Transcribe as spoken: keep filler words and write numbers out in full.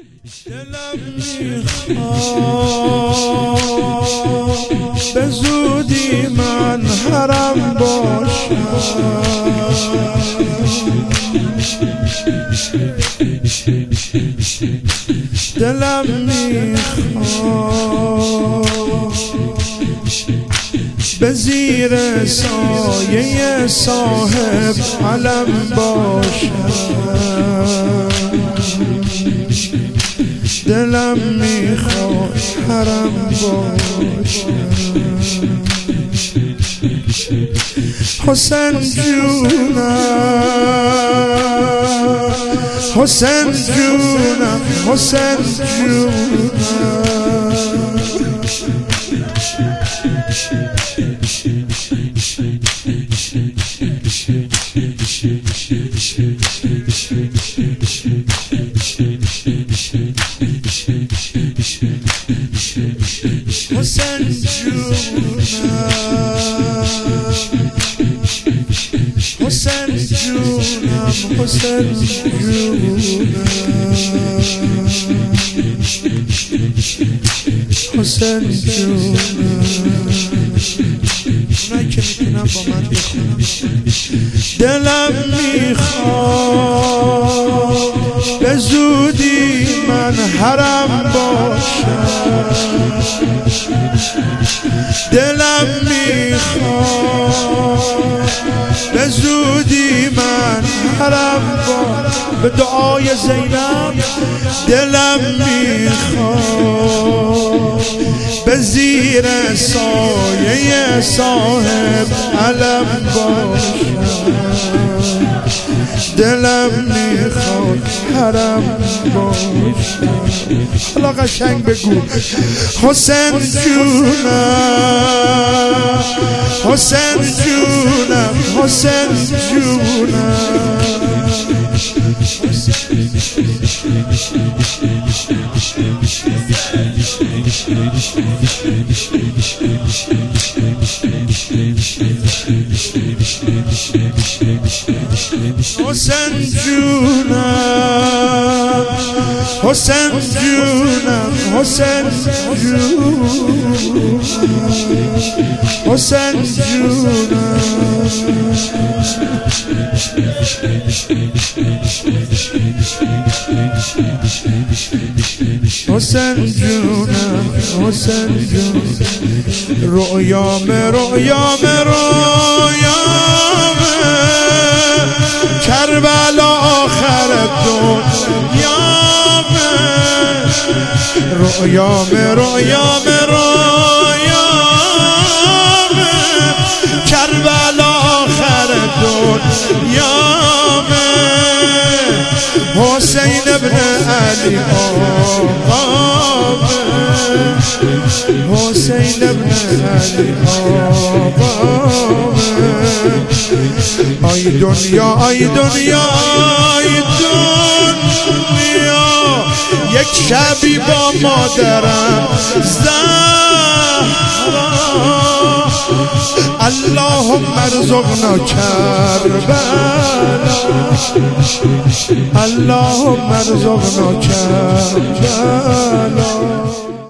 دلم میخواد به زودی من حرم باشم، دلم میخواد به زیر سایه صاحب علم باشم، دلم میخواد حرم باشم. حسین جونم، حسین جونم، حسین جونم، حسین جونم، حسین جونم، حسین جونم، حسین جونم. اونایی که میتونم با من بخونم. دلم میخواد به زودی من حرم باشم، دلم میخواد به زودی من حرم باشم. به دعای زینب دلم میخواد به زیر سایه صاحب علم باشم، دلم میخواد حرم باشم. حالا قشنگ بگو حسین جونم، حسین جونم، حسین جونم، حسین جونم، حسین جونم، حسین جونم، حسین جونم، حسین جونم، حسین جونم. رؤیام رؤیام رؤیام کربلا آخر دنیام، رؤیام رؤیام رؤیام کربلا آخر دنیام. حسین ابن علی آقام، حسین ابن علی آقام. آی دنیا، آی دنیا، آی دنیا، یک شبی با مادرم زهرا. اللهم ارزقنا کربلا، اللهم ارزقنا کربلا.